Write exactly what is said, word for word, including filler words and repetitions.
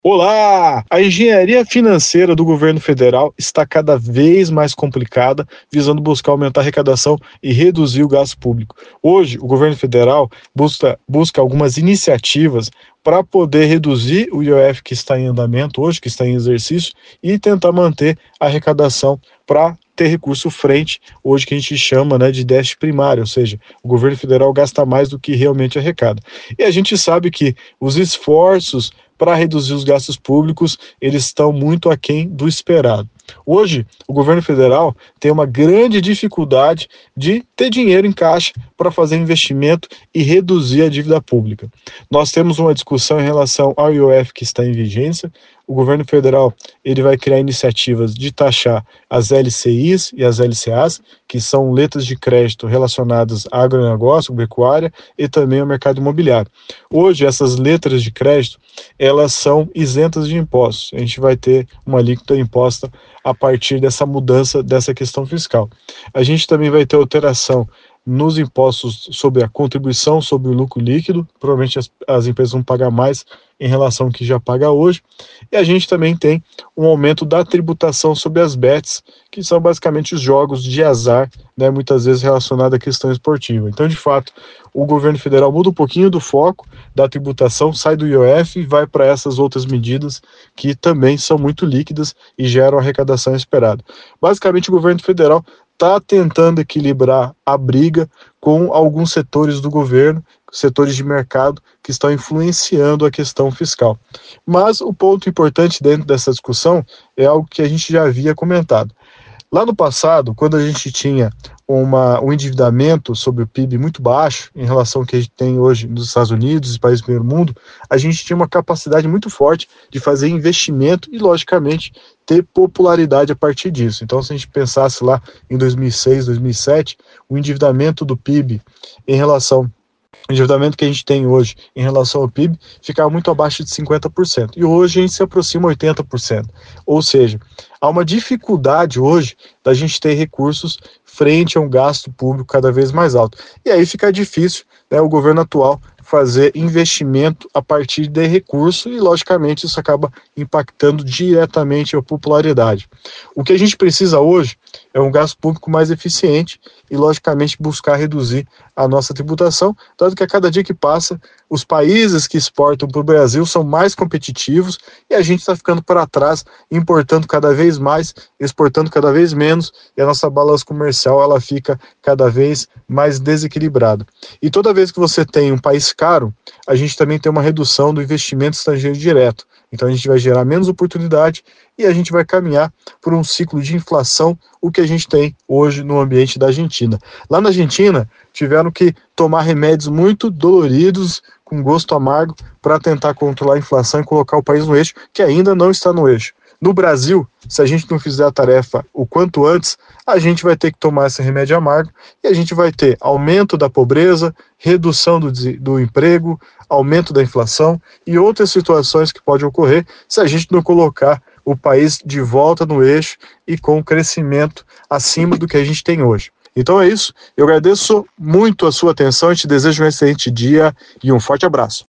Olá! A engenharia financeira do governo federal está cada vez mais complicada, visando buscar aumentar a arrecadação e reduzir o gasto público. Hoje, o governo federal busca, busca algumas iniciativas para poder reduzir o I O F que está em andamento hoje, que está em exercício, e tentar manter a arrecadação para ter recurso frente, hoje que a gente chama, né, de déficit primário, ou seja, o governo federal gasta mais do que realmente arrecada. E a gente sabe que os esforços para reduzir os gastos públicos, eles estão muito aquém do esperado. Hoje, o governo federal tem uma grande dificuldade de ter dinheiro em caixa para fazer investimento e reduzir a dívida pública. Nós temos uma discussão em relação ao I O F que está em vigência. O governo federal ele vai criar iniciativas de taxar as L C Is e as L C As, que são letras de crédito relacionadas a agronegócio, pecuária e também ao mercado imobiliário. Hoje, essas letras de crédito, elas são isentas de impostos. A gente vai ter uma alíquota imposta a partir dessa mudança dessa questão fiscal. A gente também vai ter alteração nos impostos sobre a contribuição sobre o lucro líquido, provavelmente as, as empresas vão pagar mais em relação ao que já paga hoje, e a gente também tem um aumento da tributação sobre as bets, que são basicamente os jogos de azar, né, muitas vezes relacionados à questão esportiva. Então, de fato, o governo federal muda um pouquinho do foco da tributação, sai do I O F e vai para essas outras medidas que também são muito líquidas e geram a arrecadação esperada. Basicamente, o governo federal está tentando equilibrar a briga com alguns setores do governo, setores de mercado que estão influenciando a questão fiscal. Mas o ponto importante dentro dessa discussão é algo que a gente já havia comentado. Lá no passado, quando a gente tinha uma, um endividamento sobre o P I B muito baixo, em relação ao que a gente tem hoje nos Estados Unidos e países do primeiro mundo, a gente tinha uma capacidade muito forte de fazer investimento e, logicamente, ter popularidade a partir disso. Então, se a gente pensasse lá em dois mil e seis, dois mil e sete, o endividamento do P I B em relação o endividamento que a gente tem hoje em relação ao P I B ficava muito abaixo de cinquenta por cento. E hoje a gente se aproxima oitenta por cento. Ou seja, há uma dificuldade hoje da gente ter recursos frente a um gasto público cada vez mais alto. E aí fica difícil, né, o governo atual fazer investimento a partir de recurso e, logicamente, isso acaba impactando diretamente a popularidade. O que a gente precisa hoje é um gasto público mais eficiente e, logicamente, buscar reduzir a nossa tributação, dado que a cada dia que passa, os países que exportam para o Brasil são mais competitivos e a gente está ficando para trás, importando cada vez mais, exportando cada vez menos, e a nossa balança comercial ela fica cada vez mais desequilibrada. E toda vez que você tem um país caro, a gente também tem uma redução do investimento estrangeiro direto. Então a gente vai gerar menos oportunidade e a gente vai caminhar por um ciclo de inflação, o que a gente tem hoje no ambiente da Argentina. Lá na Argentina, tiveram que tomar remédios muito doloridos, com gosto amargo, para tentar controlar a inflação e colocar o país no eixo, que ainda não está no eixo. No Brasil, se a gente não fizer a tarefa o quanto antes, a gente vai ter que tomar esse remédio amargo e a gente vai ter aumento da pobreza, redução do, do emprego, aumento da inflação e outras situações que podem ocorrer se a gente não colocar o país de volta no eixo e com crescimento acima do que a gente tem hoje. Então é isso, eu agradeço muito a sua atenção e te desejo um excelente dia e um forte abraço.